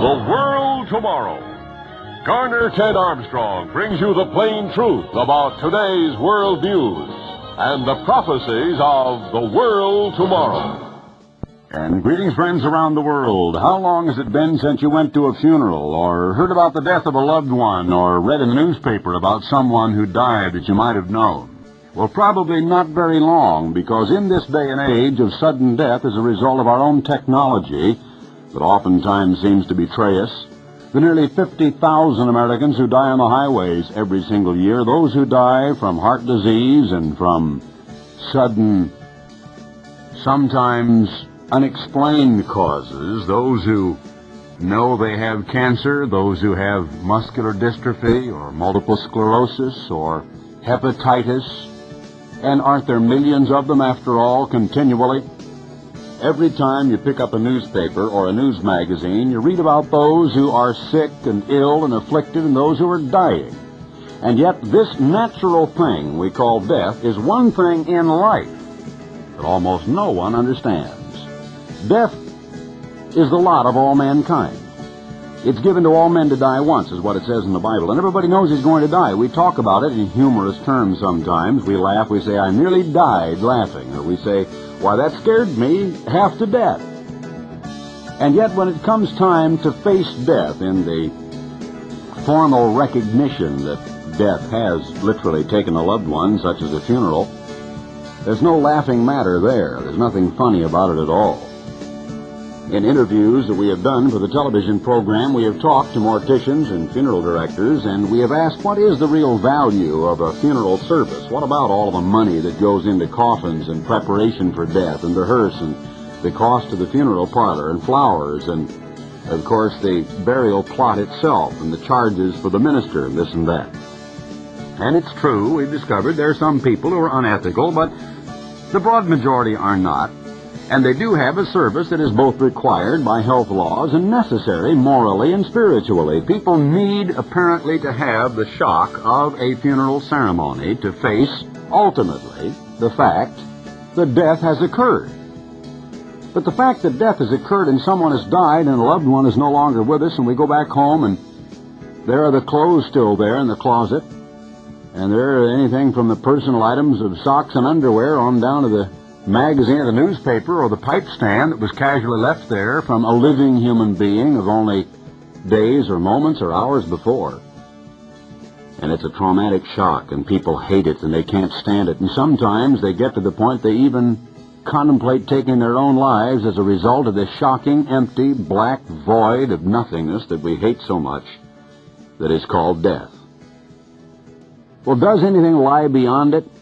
The World Tomorrow. Garner Ted Armstrong brings you the plain truth about today's world news and the prophecies of the world tomorrow. And greetings, friends around the world. How long has it been since you went to a funeral, or heard about the death of a loved one, or read in the newspaper about someone who died that you might have known? Well, probably not very long, because in this day and age of sudden death as a result of our own technology that oftentimes seems to betray us, the nearly 50,000 Americans who die on the highways every single year, those who die from heart disease and from sudden, sometimes unexplained causes, those who know they have cancer, those who have muscular dystrophy or multiple sclerosis or hepatitis, and aren't there millions of them after all continually? Every time you pick up a newspaper or a news magazine, you read about those who are sick and ill and afflicted and those who are dying. And yet this natural thing we call death is one thing in life that almost no one understands. Death is the lot of all mankind. It's given to all men to die once, is what it says in the Bible. And everybody knows he's going to die. We talk about it in humorous terms sometimes. We laugh. We say, I nearly died laughing. Or we say, why, that scared me half to death. And yet when it comes time to face death in the formal recognition that death has literally taken a loved one, such as a funeral, there's no laughing matter there. There's nothing funny about it at all. In interviews that we have done for the television program, we have talked to morticians and funeral directors, and we have asked, what is the real value of a funeral service? What about all the money that goes into coffins and preparation for death and the hearse and the cost of the funeral parlor and flowers and, of course, the burial plot itself and the charges for the minister and this and that? And it's true, we've discovered there are some people who are unethical, but the broad majority are not. And they do have a service that is both required by health laws and necessary morally and spiritually. People need, apparently, to have the shock of a funeral ceremony to face, ultimately, the fact that death has occurred. But the fact that death has occurred and someone has died and a loved one is no longer with us, and we go back home and there are the clothes still there in the closet, and there are anything from the personal items of socks and underwear on down to the magazine or the newspaper or the pipe stand that was casually left there from a living human being of only days or moments or hours before. And it's a traumatic shock, and people hate it and they can't stand it. And sometimes they get to the point they even contemplate taking their own lives as a result of this shocking, empty, black void of nothingness that we hate so much that is called death. Well, does anything lie beyond it?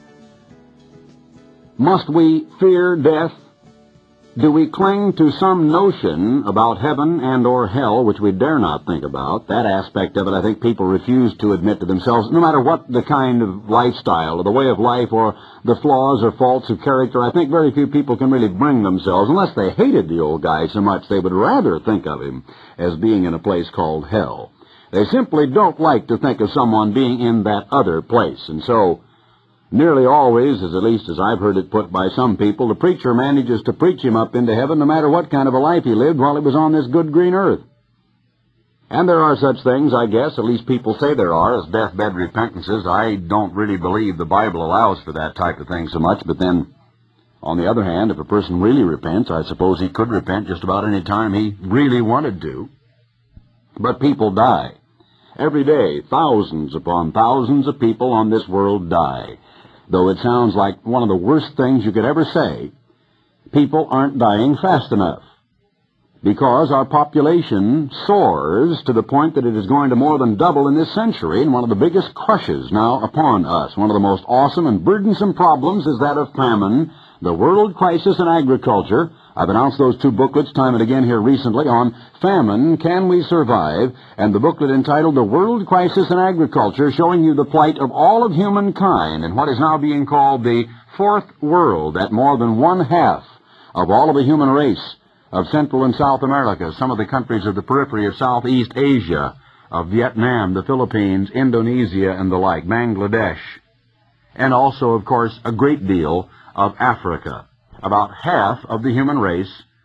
Must we fear death? Do we cling to some notion about heaven and or hell which we dare not think about? That aspect of it, I think people refuse to admit to themselves, no matter what the kind of lifestyle or the way of life or the flaws or faults of character. I think very few people can really bring themselves, unless they hated the old guy so much they would rather think of him as being in a place called hell. They simply don't like to think of someone being in that other place, and so nearly always, at least as I've heard it put by some people, the preacher manages to preach him up into heaven no matter what kind of a life he lived while he was on this good green earth. And there are such things, I guess, at least people say there are, as deathbed repentances. I don't really believe the Bible allows for that type of thing so much, but then, on the other hand, if a person really repents, I suppose he could repent just about any time he really wanted to. But people die. Every day, thousands upon thousands of people on this world die. Though it sounds like one of the worst things you could ever say, people aren't dying fast enough. Because our population soars to the point that it is going to more than double in this century, and one of the biggest crushes now upon us, one of the most awesome and burdensome problems is that of famine, the world crisis in agriculture. I've announced those two booklets time and again here recently on Famine, Can We Survive? And the booklet entitled The World Crisis in Agriculture, showing you the plight of all of humankind in what is now being called the Fourth World, that more than one-half of all of the human race of Central and South America, some of the countries of the periphery of Southeast Asia, of Vietnam, the Philippines, Indonesia, and the like, Bangladesh, and also, of course, a great deal of Africa. About half of the human race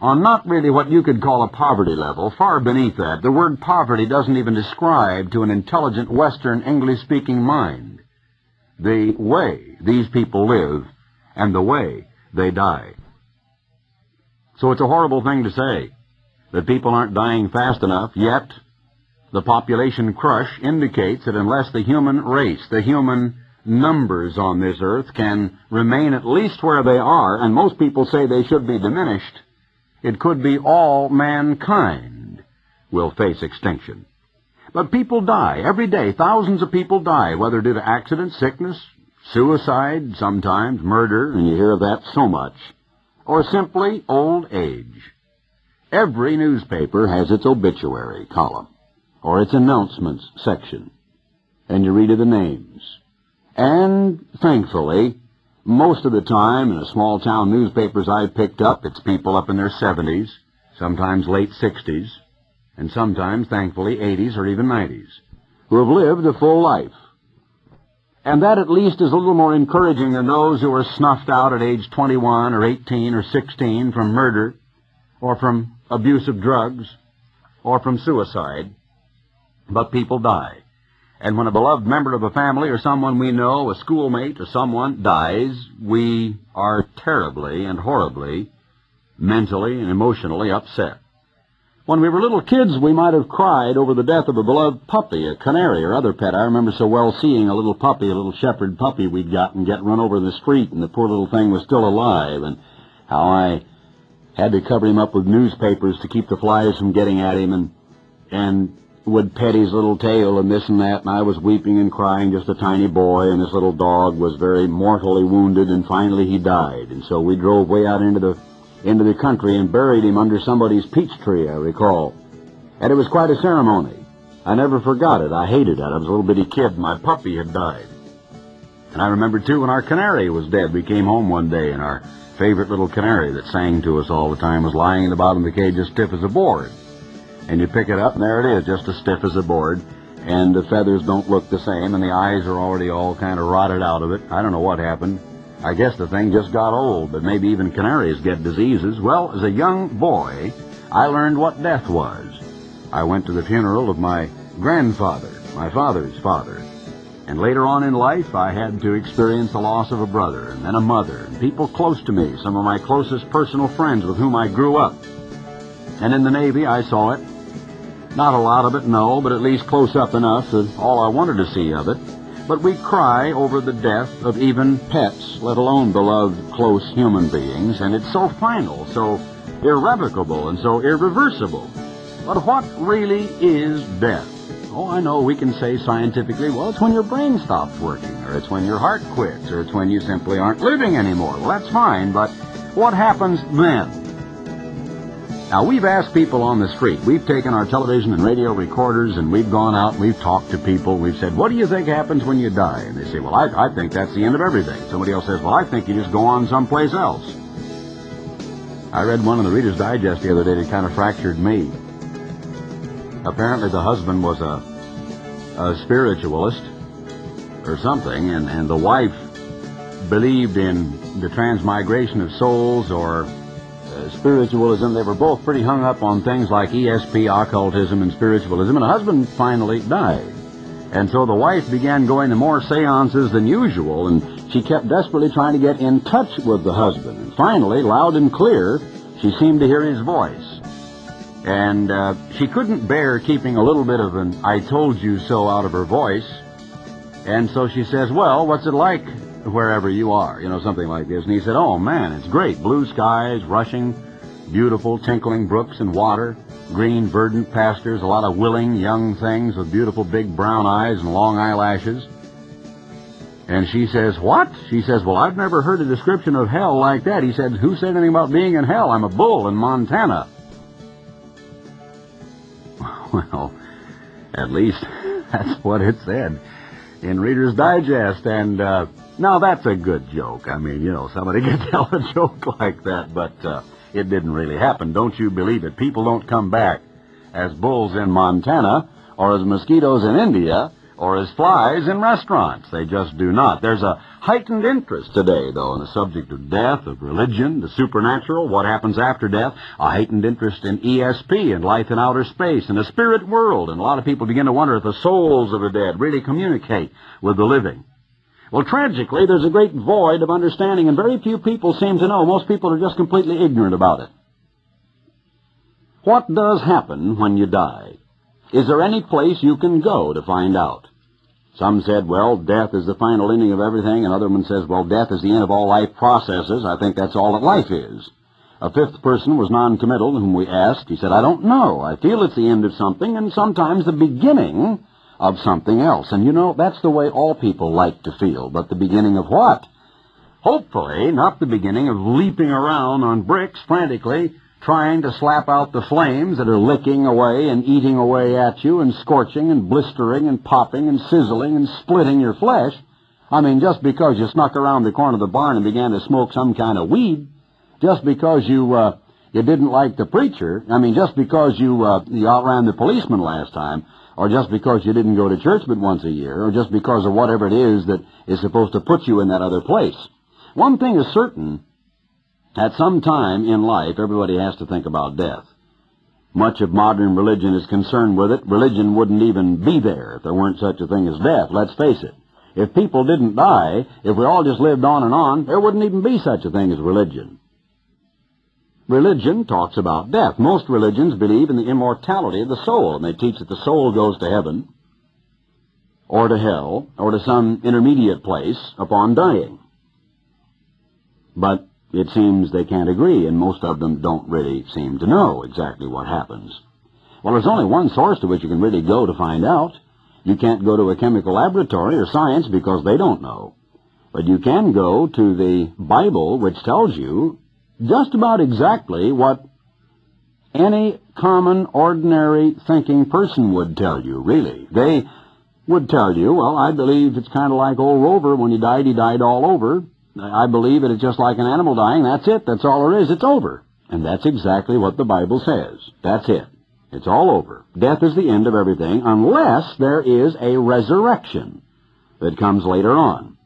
on not really what you could call a poverty level, far beneath that. The word poverty doesn't even describe to an intelligent Western English-speaking mind the way these people live and the way they die. So it's a horrible thing to say that people aren't dying fast enough, yet the population crush indicates that unless the human race, the human numbers on this earth can remain at least where they are, and most people say they should be diminished, it could be all mankind will face extinction. But people die every day. Thousands of people die, whether due to accident, sickness, suicide, sometimes murder, and you hear of that so much, or simply old age. Every newspaper has its obituary column, or its announcements section, and you read of the names. And, thankfully, most of the time in the small-town newspapers I've picked up, it's people up in their 70s, sometimes late 60s, and sometimes, thankfully, 80s or even 90s, who have lived a full life. And that at least is a little more encouraging than those who are snuffed out at age 21 or 18 or 16 from murder or from abuse of drugs or from suicide. But people die. And when a beloved member of a family or someone we know, a schoolmate or someone, dies, we are terribly and horribly, mentally and emotionally upset. When we were little kids, we might have cried over the death of a beloved puppy, a canary or other pet. I remember so well seeing a little puppy, a little shepherd puppy we'd gotten, get run over in the street, and the poor little thing was still alive, and how I had to cover him up with newspapers to keep the flies from getting at him, and would pet his little tail and this and that, and I was weeping and crying, just a tiny boy, and this little dog was very mortally wounded, and finally he died. And so we drove way out into the country and buried him under somebody's peach tree, I recall. And it was quite a ceremony. I never forgot it. I hated it. I was a little bitty kid, and my puppy had died. And I remember, too, when our canary was dead. We came home one day, and our favorite little canary that sang to us all the time was lying in the bottom of the cage as stiff as a board. And you pick it up, and there it is, just as stiff as a board, and the feathers don't look the same, and the eyes are already all kind of rotted out of it. I don't know what happened. I guess the thing just got old, but maybe even canaries get diseases. Well, as a young boy, I learned what death was. I went to the funeral of my grandfather, my father's father, and later on in life, I had to experience the loss of a brother, and then a mother, and people close to me, some of my closest personal friends with whom I grew up. And in the Navy, I saw it. Not a lot of it, no, but at least close up enough that all I wanted to see of it. But we cry over the death of even pets, let alone beloved, close human beings, and it's so final, so irrevocable, and so irreversible. But what really is death? Oh, I know we can say scientifically, well, it's when your brain stops working, or it's when your heart quits, or it's when you simply aren't living anymore. Well, that's fine, but what happens then? Now, we've asked people on the street. We've taken our television and radio recorders, and we've gone out and we've talked to people. We've said, what do you think happens when you die? And they say, well, I think that's the end of everything. Somebody else says, well, I think you just go on someplace else. I read one in the Reader's Digest the other day that kind of fractured me. Apparently the husband was a spiritualist or something, and the wife believed in the transmigration of souls or spiritualism. They were both pretty hung up on things like ESP, occultism, and spiritualism, and the husband finally died. And so the wife began going to more seances than usual, and she kept desperately trying to get in touch with the husband. And finally, loud and clear, she seemed to hear his voice. And she couldn't bear keeping a little bit of an I told you so out of her voice. And so she says, well, what's it like wherever you are? You know, something like this. And he said, oh, man, it's great. Blue skies, rushing, beautiful, tinkling brooks and water, green, verdant pastures, a lot of willing young things with beautiful big brown eyes and long eyelashes. And she says, what? She says, well, I've never heard a description of hell like that. He said, who said anything about being in hell? I'm a bull in Montana. Well, at least that's what it said in Reader's Digest. And now that's a good joke. I mean, you know, somebody can tell a joke like that, but it didn't really happen. Don't you believe it? People don't come back as bulls in Montana or as mosquitoes in India or as flies in restaurants. They just do not. There's a heightened interest today, though, in the subject of death, of religion, the supernatural, what happens after death, a heightened interest in ESP and life in outer space and the spirit world. And a lot of people begin to wonder if the souls of the dead really communicate with the living. Well, tragically, there's a great void of understanding, and very few people seem to know. Most people are just completely ignorant about it. What does happen when you die? Is there any place you can go to find out? Some said, well, death is the final ending of everything, and other one says, well, death is the end of all life processes. I think that's all that life is. A fifth person was non-committal, whom we asked. He said, I don't know. I feel it's the end of something, and sometimes the beginning of something else. And you know, that's the way all people like to feel. But the beginning of what? Hopefully, not the beginning of leaping around on bricks frantically, trying to slap out the flames that are licking away and eating away at you and scorching and blistering and popping and sizzling and splitting your flesh. I mean, just because you snuck around the corner of the barn and began to smoke some kind of weed, just because you didn't like the preacher, I mean, just because you outran the policeman last time, or just because you didn't go to church but once a year, or just because of whatever it is that is supposed to put you in that other place. One thing is certain. At some time in life, everybody has to think about death. Much of modern religion is concerned with it. Religion wouldn't even be there if there weren't such a thing as death, let's face it. If people didn't die, if we all just lived on and on, there wouldn't even be such a thing as religion. Religion talks about death. Most religions believe in the immortality of the soul, and they teach that the soul goes to heaven, or to hell, or to some intermediate place upon dying. But it seems they can't agree, and most of them don't really seem to know exactly what happens. Well, there's only one source to which you can really go to find out. You can't go to a chemical laboratory or science because they don't know. But you can go to the Bible, which tells you just about exactly what any common, ordinary thinking person would tell you, really. They would tell you, well, I believe it's kind of like old Rover. When he died all over. I believe that it's just like an animal dying. That's it. That's all there is. It's over. And that's exactly what the Bible says. That's it. It's all over. Death is the end of everything unless there is a resurrection that comes later on.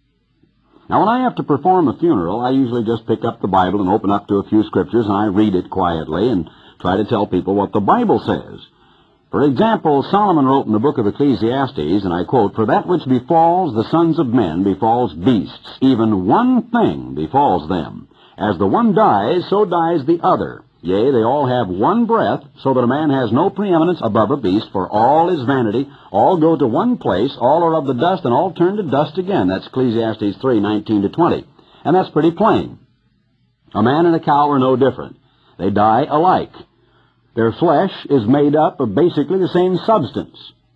Now, when I have to perform a funeral, I usually just pick up the Bible and open up to a few scriptures, and I read it quietly and try to tell people what the Bible says. For example, Solomon wrote in the book of Ecclesiastes, and I quote, For that which befalls the sons of men befalls beasts, even one thing befalls them. As the one dies, so dies the other. Yea, they all have one breath, so that a man has no preeminence above a beast, for all is vanity. All go to one place, all are of the dust, and all turn to dust again. That's Ecclesiastes 3:19-20. And that's pretty plain. A man and a cow are no different. They die alike. Their flesh is made up of basically the same substance.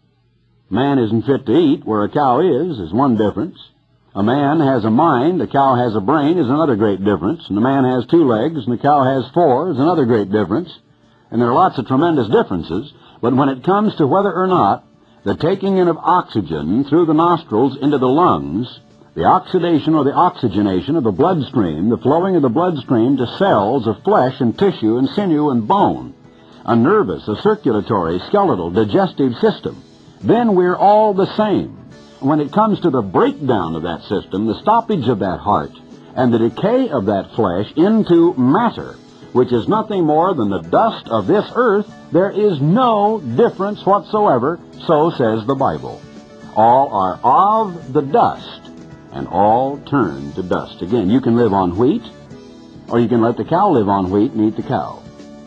Man isn't fit to eat, where a cow is one difference. A man has a mind, a cow has a brain, is another great difference. And a man has 2 legs, and a cow has 4, is another great difference. And there are lots of tremendous differences, but when it comes to whether or not the taking in of oxygen through the nostrils into the lungs, the oxidation or the oxygenation of the bloodstream, the flowing of the bloodstream to cells of flesh and tissue and sinew and bone, a nervous, a circulatory, skeletal, digestive system, then we're all the same. When it comes to the breakdown of that system, the stoppage of that heart, and the decay of that flesh into matter, which is nothing more than the dust of this earth, there is no difference whatsoever, so says the Bible. All are of the dust, and all turn to dust. Again, you can live on wheat, or you can let the cow live on wheat and eat the cow.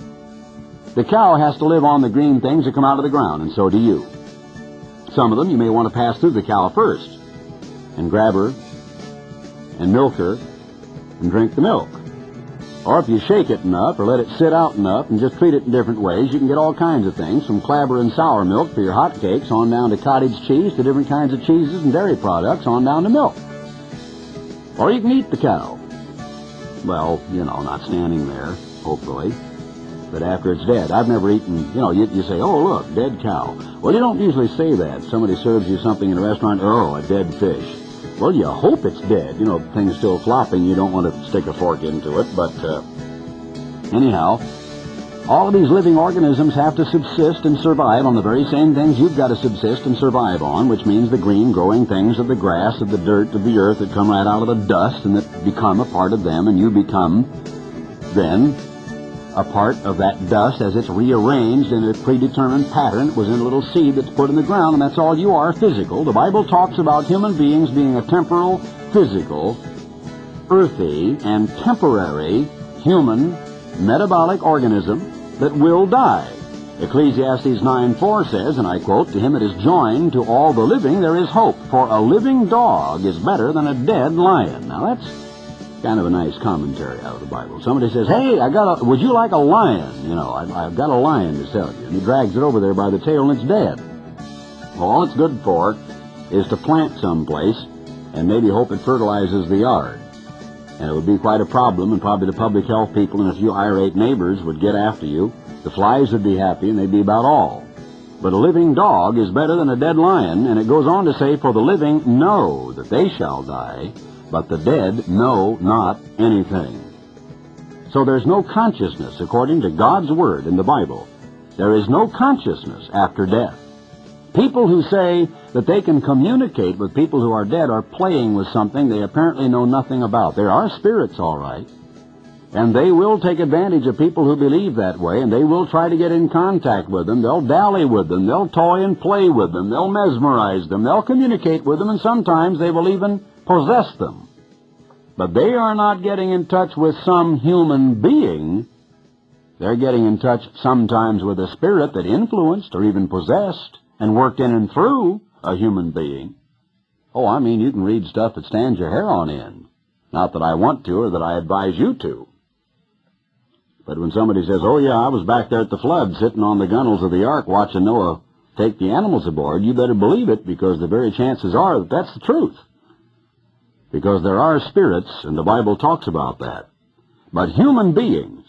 The cow has to live on the green things that come out of the ground, and so do you. Some of them you may want to pass through the cow first, and grab her, and milk her, and drink the milk. Or if you shake it enough, or let it sit out enough, and just treat it in different ways, you can get all kinds of things, from clabber and sour milk for your hot cakes, on down to cottage cheese, to different kinds of cheeses and dairy products, on down to milk. Or you can eat the cow. Well, not standing there, hopefully, but after it's dead. I've never eaten, you say, oh, look, dead cow. Well, you don't usually say that. Somebody serves you something in a restaurant, oh, a dead fish. Well, you hope it's dead. Things still flopping. You don't want to stick a fork into it. But anyhow, All of these living organisms have to subsist and survive on the very same things you've got to subsist and survive on, which means the green growing things of the grass, of the dirt, of the earth that come right out of the dust and that become a part of them, and you become then a part of that dust as it's rearranged in a predetermined pattern. It was in a little seed that's put in the ground, and that's all you are, physical. The Bible talks about human beings being a temporal, physical, earthy, and temporary human metabolic organism that will die. Ecclesiastes 9:4 says, and I quote, "To him that is joined to all the living there is hope, for a living dog is better than a dead lion." Now that's kind of a nice commentary out of the Bible. Somebody says, "Hey, would you like a lion? You know, I've got a lion to sell you." And he drags it over there by the tail and it's dead. Well, all it's good for is to plant someplace and maybe hope it fertilizes the yard. And it would be quite a problem, and probably the public health people and a few irate neighbors would get after you. The flies would be happy, and they'd be about all. But a living dog is better than a dead lion, and it goes on to say, "For the living know that they shall die, but the dead know not anything." So there's no consciousness, according to God's Word in the Bible. There is no consciousness after death. People who say that they can communicate with people who are dead are playing with something they apparently know nothing about. There are spirits, all right, and they will take advantage of people who believe that way, and they will try to get in contact with them. They'll dally with them. They'll toy and play with them. They'll mesmerize them. They'll communicate with them, and sometimes they will even possess them. But they are not getting in touch with some human being. They're getting in touch sometimes with a spirit that influenced or even possessed and worked in and through a human being. Oh, I mean, you can read stuff that stands your hair on end. Not that I want to or that I advise you to. But when somebody says, "Oh yeah, I was back there at the flood sitting on the gunwales of the ark watching Noah take the animals aboard," you better believe it, because the very chances are that that's the truth. Because there are spirits, and the Bible talks about that. But human beings,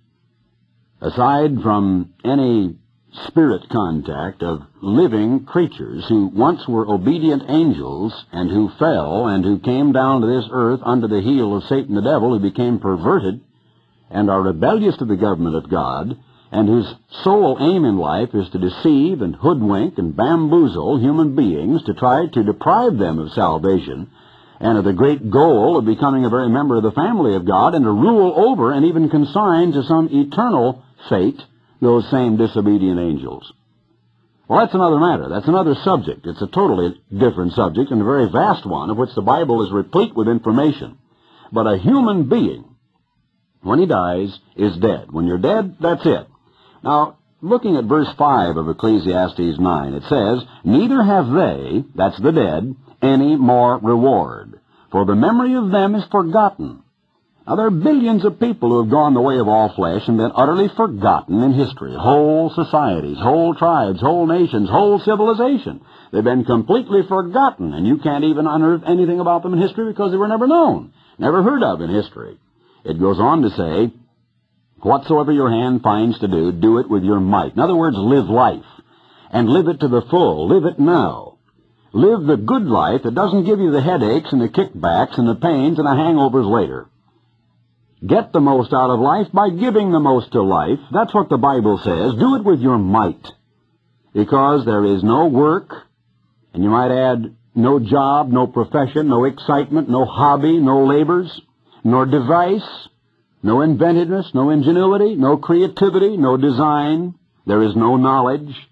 aside from any spirit contact of living creatures who once were obedient angels and who fell and who came down to this earth under the heel of Satan the devil, who became perverted and are rebellious to the government of God, and whose sole aim in life is to deceive and hoodwink and bamboozle human beings to try to deprive them of salvation and of the great goal of becoming a very member of the family of God and to rule over and even consign to some eternal fate those same disobedient angels. Well, that's another matter. That's another subject. It's a totally different subject and a very vast one of which the Bible is replete with information. But a human being, when he dies, is dead. When you're dead, that's it. Now, looking at verse 5 of Ecclesiastes 9, it says, "Neither have they," that's the dead, "any more reward, for the memory of them is forgotten." Now, there are billions of people who have gone the way of all flesh and been utterly forgotten in history. Whole societies, whole tribes, whole nations, whole civilization. They've been completely forgotten, and you can't even unearth anything about them in history because they were never known, never heard of in history. It goes on to say, "Whatsoever your hand finds to do, do it with your might." In other words, live life, and live it to the full. Live it now. Live the good life that doesn't give you the headaches and the kickbacks and the pains and the hangovers later. Get the most out of life by giving the most to life. That's what the Bible says. Do it with your might. Because there is no work, and you might add no job, no profession, no excitement, no hobby, no labors, nor device, no inventiveness, no ingenuity, no creativity, no design. There is no knowledge.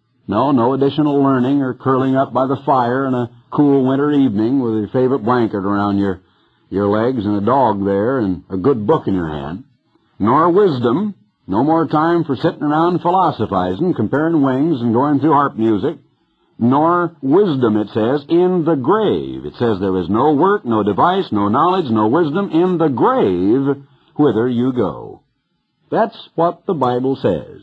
No additional learning or curling up by the fire in a cool winter evening with your favorite blanket around your legs and a dog there and a good book in your hand. Nor wisdom. No more time for sitting around philosophizing, comparing wings and going through harp music. Nor wisdom, it says, in the grave. It says there is no work, no device, no knowledge, no wisdom in the grave whither you go. That's what the Bible says.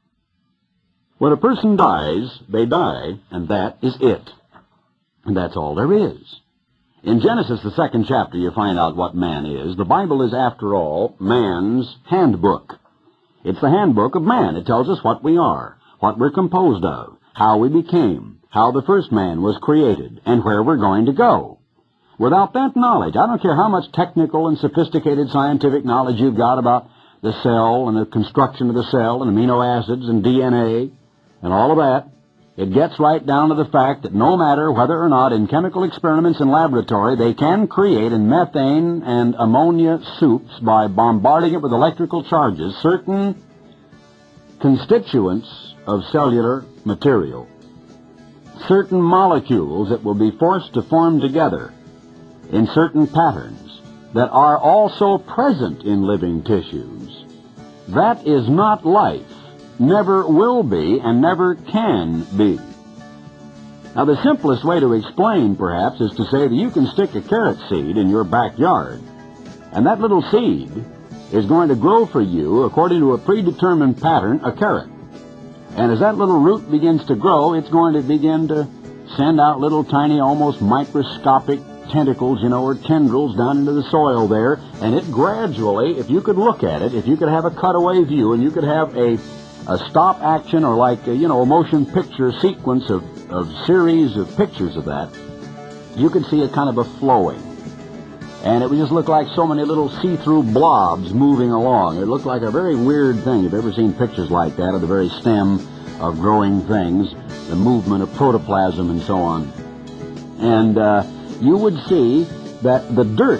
When a person dies, they die, and that is it. And that's all there is. In Genesis, the 2nd chapter, you find out what man is. The Bible is, after all, man's handbook. It's the handbook of man. It tells us what we are, what we're composed of, how we became, how the first man was created, and where we're going to go. Without that knowledge, I don't care how much technical and sophisticated scientific knowledge you've got about the cell and the construction of the cell and amino acids and DNA and all of that, it gets right down to the fact that no matter whether or not in chemical experiments in laboratory they can create in methane and ammonia soups by bombarding it with electrical charges certain constituents of cellular material, certain molecules that will be forced to form together in certain patterns that are also present in living tissues. That is not life, never will be, and never can be. Now, the simplest way to explain, perhaps, is to say that you can stick a carrot seed in your backyard, and that little seed is going to grow for you, according to a predetermined pattern, a carrot. And as that little root begins to grow, it's going to begin to send out little tiny, almost microscopic tentacles, or tendrils down into the soil there, and it gradually, if you could look at it, if you could have a cutaway view, and you could have a stop action or like, a motion picture sequence of series of pictures of that, you could see a kind of a flowing. And it would just look like so many little see-through blobs moving along. It looked like a very weird thing. If you've ever seen pictures like that of the very stem of growing things, the movement of protoplasm and so on. And you would see that the dirt,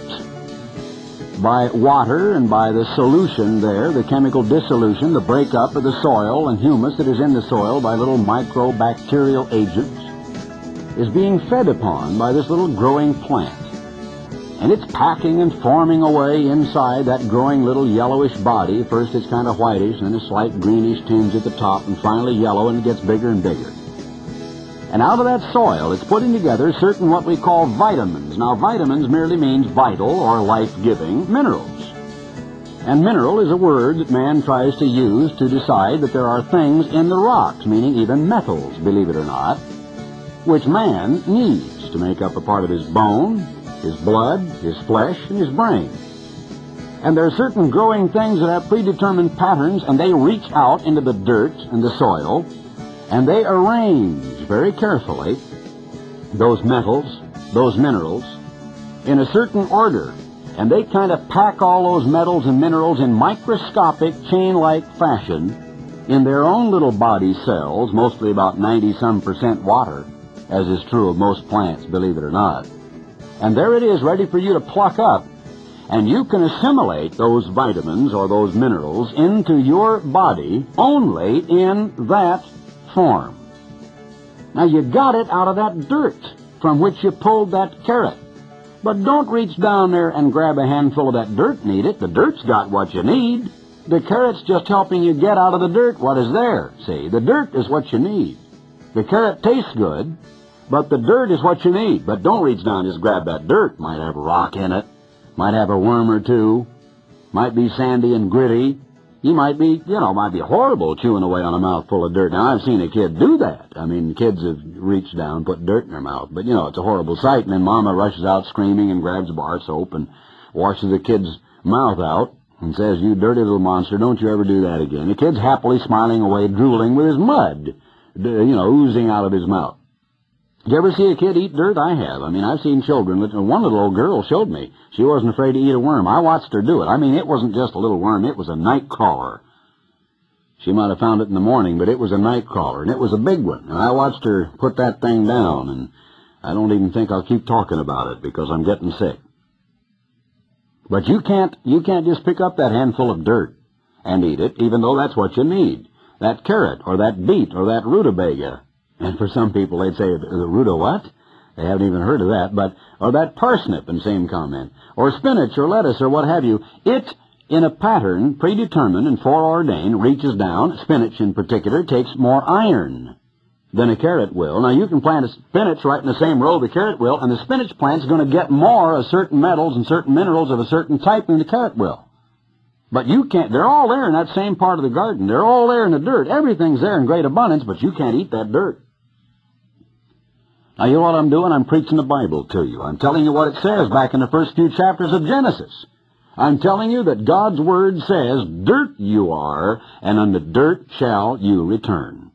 by water and by the solution there, the chemical dissolution, the breakup of the soil and humus that is in the soil by little microbacterial agents, is being fed upon by this little growing plant. And it's packing and forming away inside that growing little yellowish body. First it's kind of whitish, then a slight greenish tinge at the top, and finally yellow, and it gets bigger and bigger. And out of that soil, it's putting together certain what we call vitamins. Now, vitamins merely means vital or life-giving minerals. And mineral is a word that man tries to use to decide that there are things in the rocks, meaning even metals, believe it or not, which man needs to make up a part of his bone, his blood, his flesh, and his brain. And there are certain growing things that have predetermined patterns, and they reach out into the dirt and the soil, and they arrange very carefully those metals, those minerals, in a certain order. And they kind of pack all those metals and minerals in microscopic, chain-like fashion in their own little body cells, mostly about 90-some% water, as is true of most plants, believe it or not. And there it is, ready for you to pluck up. And you can assimilate those vitamins or those minerals into your body only in that form. Now, you got it out of that dirt from which you pulled that carrot. But don't reach down there and grab a handful of that dirt and eat it. The dirt's got what you need. The carrot's just helping you get out of the dirt what is there. See, the dirt is what you need. The carrot tastes good, but the dirt is what you need. But don't reach down and just grab that dirt. Might have a rock in it. Might have a worm or two. Might be sandy and gritty. You might be, might be horrible chewing away on a mouthful of dirt. Now, I've seen a kid do that. I mean, kids have reached down and put dirt in their mouth. But, it's a horrible sight. And then Mama rushes out screaming and grabs a bar soap and washes the kid's mouth out and says, "You dirty little monster, don't you ever do that again." The kid's happily smiling away, drooling with his mud, oozing out of his mouth. Did you ever see a kid eat dirt? I have. I mean, I've seen children. One little old girl showed me. She wasn't afraid to eat a worm. I watched her do it. I mean, it wasn't just a little worm. It was a night crawler. She might have found it in the morning, but it was a night crawler, and it was a big one. And I watched her put that thing down, and I don't even think I'll keep talking about it because I'm getting sick. But you can't just pick up that handful of dirt and eat it, even though that's what you need. That carrot, or that beet, or that rutabaga. And for some people, they'd say, the ruta what? They haven't even heard of that. Or that parsnip, in same comment. Or spinach, or lettuce, or what have you. It, in a pattern predetermined and foreordained, reaches down. Spinach, in particular, takes more iron than a carrot will. Now, you can plant a spinach right in the same row the carrot will, and the spinach plant's going to get more of certain metals and certain minerals of a certain type than the carrot will. But you can't. They're all there in that same part of the garden. They're all there in the dirt. Everything's there in great abundance, but you can't eat that dirt. Now, you know what I'm doing? I'm preaching the Bible to you. I'm telling you what it says back in the first few chapters of Genesis. I'm telling you that God's Word says, "Dirt you are, and unto dirt shall you return."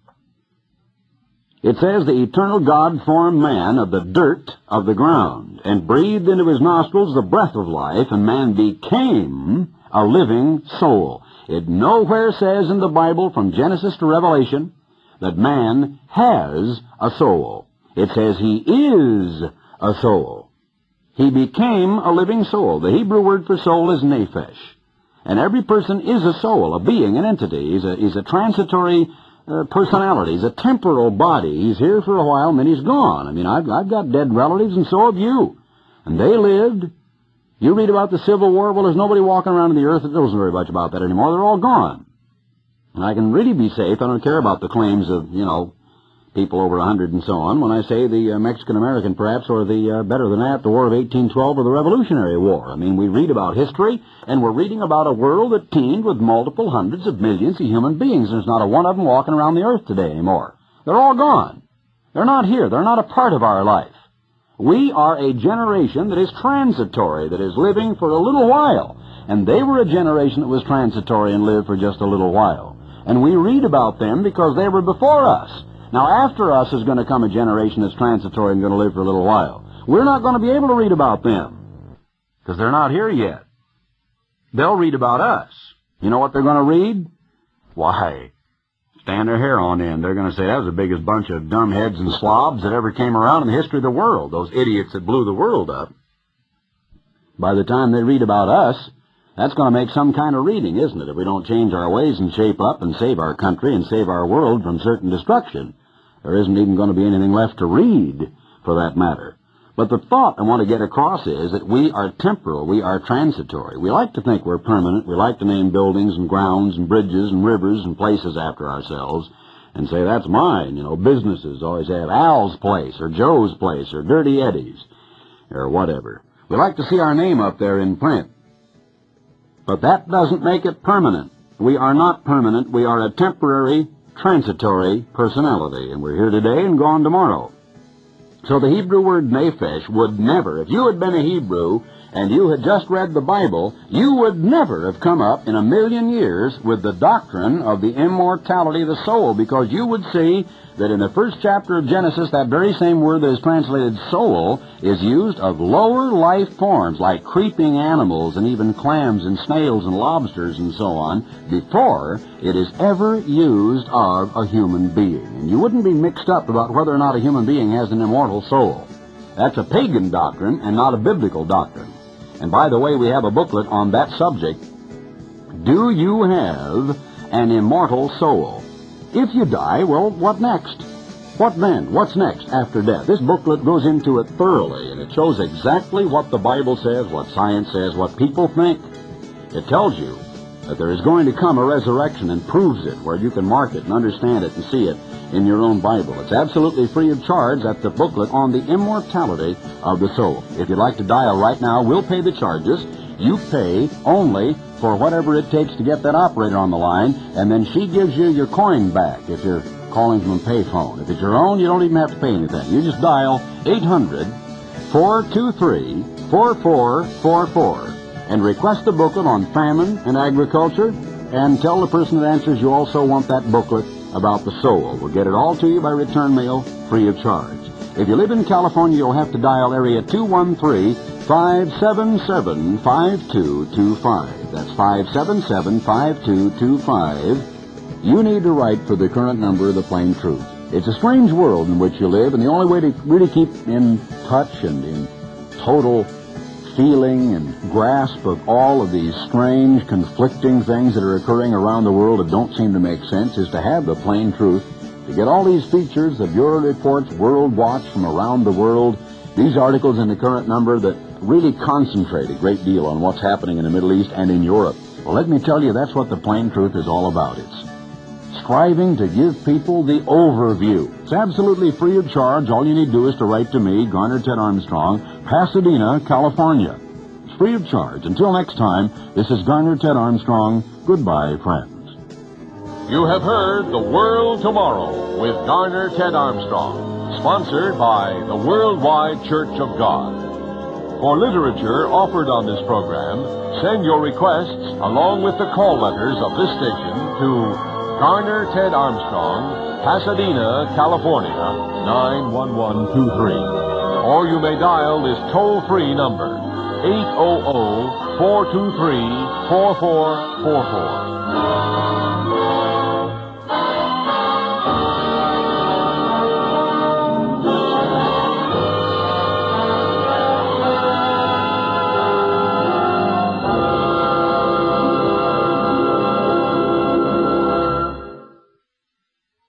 It says, "The eternal God formed man of the dirt of the ground, and breathed into his nostrils the breath of life, and man became a living soul." It nowhere says in the Bible from Genesis to Revelation that man has a soul. It says he is a soul. He became a living soul. The Hebrew word for soul is nephesh. And every person is a soul, a being, an entity. He's a transitory personality. He's a temporal body. He's here for a while and then he's gone. I mean, I've got dead relatives and so have you. And they lived. You read about the Civil War, well, there's nobody walking around on the earth that knows very much about that anymore. They're all gone. And I can really be safe. I don't care about the claims of, people over 100 and so on when I say the Mexican-American, perhaps, or the, better than that, the War of 1812 or the Revolutionary War. I mean, we read about history, and we're reading about a world that teemed with multiple hundreds of millions of human beings. There's not a one of them walking around the earth today anymore. They're all gone. They're not here. They're not a part of our life. We are a generation that is transitory, that is living for a little while. And they were a generation that was transitory and lived for just a little while. And we read about them because they were before us. Now, after us is going to come a generation that's transitory and going to live for a little while. We're not going to be able to read about them because they're not here yet. They'll read about us. You know what they're going to read? Why, stand their hair on end. They're going to say that was the biggest bunch of dumbheads and slobs that ever came around in the history of the world, those idiots that blew the world up. By the time they read about us, that's going to make some kind of reading, isn't it, if we don't change our ways and shape up and save our country and save our world from certain destruction. There isn't even going to be anything left to read, for that matter. But the thought I want to get across is that we are temporal, we are transitory. We like to think we're permanent. We like to name buildings and grounds and bridges and rivers and places after ourselves and say, that's mine. Businesses always have Al's place or Joe's place or Dirty Eddie's or whatever. We like to see our name up there in print. But that doesn't make it permanent. We are not permanent. We are a temporary, transitory personality, and we're here today and gone tomorrow. So the Hebrew word nephesh would never, if you had been a Hebrew and you had just read the Bible, you would never have come up in a million years with the doctrine of the immortality of the soul, because you would see that in the first chapter of Genesis, that very same word that is translated soul is used of lower life forms like creeping animals and even clams and snails and lobsters and so on before it is ever used of a human being. And you wouldn't be mixed up about whether or not a human being has an immortal soul. That's a pagan doctrine and not a biblical doctrine. And by the way, we have a booklet on that subject. Do you have an immortal soul? If you die, well, what next? What then? What's next after death? This booklet goes into it thoroughly, and it shows exactly what the Bible says, what science says, what people think. It tells you that there is going to come a resurrection and proves it, where you can mark it and understand it and see it in your own Bible. It's absolutely free of charge. That's the booklet on the immortality of the soul. If you'd like to dial right now, we'll pay the charges. You pay only for whatever it takes to get that operator on the line, and then she gives you your coin back if you're calling from a payphone. If it's your own, you don't even have to pay anything. You just dial 800-423-4444 and request the booklet on famine and agriculture, and tell the person that answers you also want that booklet about the soul. We'll get it all to you by return mail, free of charge. If you live in California, you'll have to dial area 213-577-5225. That's 577-5225. You need to write for the current number of the Plain Truth. It's a strange world in which you live, and the only way to really keep in touch and in total feeling and grasp of all of these strange, conflicting things that are occurring around the world that don't seem to make sense is to have the Plain Truth, to get all these features of Bureau Reports, World Watch from around the world, these articles in the current number that really concentrate a great deal on what's happening in the Middle East and in Europe. Well, let me tell you, that's what the Plain Truth is all about. It's striving to give people the overview. It's absolutely free of charge. All you need to do is to write to me, Garner Ted Armstrong, Pasadena, California. It's free of charge. Until next time, this is Garner Ted Armstrong. Goodbye, friends. You have heard The World Tomorrow with Garner Ted Armstrong, sponsored by the Worldwide Church of God. For literature offered on this program, send your requests along with the call letters of this station to Garner Ted Armstrong, Pasadena, California, 91123. Or you may dial this toll-free number, 800-423-4444.